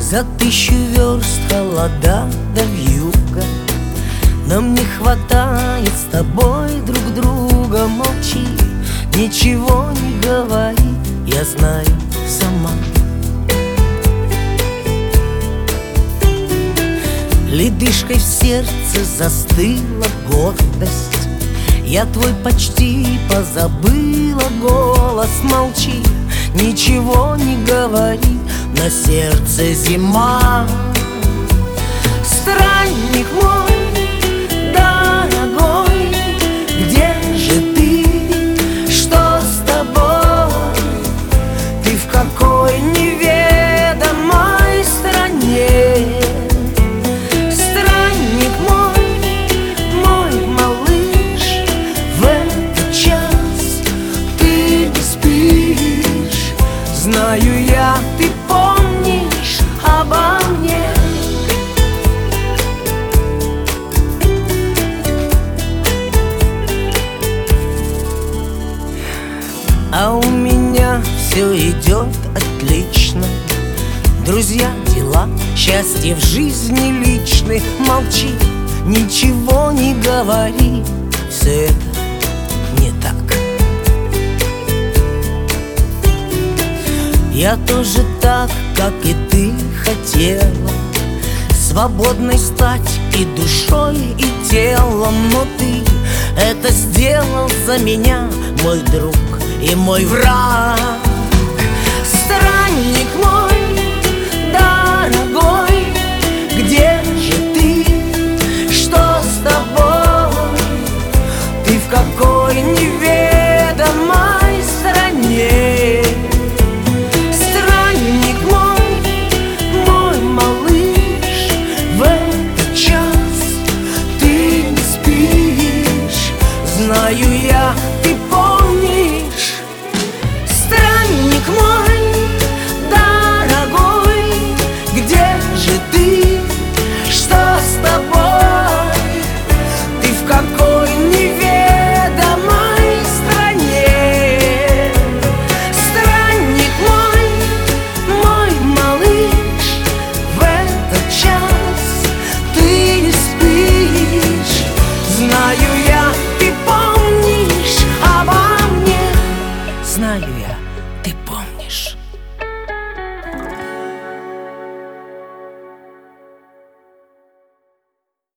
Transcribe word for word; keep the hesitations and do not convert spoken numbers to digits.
За тысячу верст холода да вьюга, нам не хватает с тобой друг друга. Молчи, ничего не говори, я знаю сама. Ледышкой в сердце застыла гордость, я твой почти позабыла голос. Молчи, ничего не говори, на сердце зима. Странник мой дорогой, где же ты? Что с тобой? Ты в какой неведомой стране? Странник мой, мой малыш, в этот час ты не спишь. Знаю я, ты помнишь обо мне. А у меня все идет отлично. Друзья, дела, счастье в жизни личных. Молчи, ничего не говори, все это не так. Я тоже так, как и ты, хотела свободной стать и душой, и телом. Но ты это сделал за меня, мой друг и мой враг.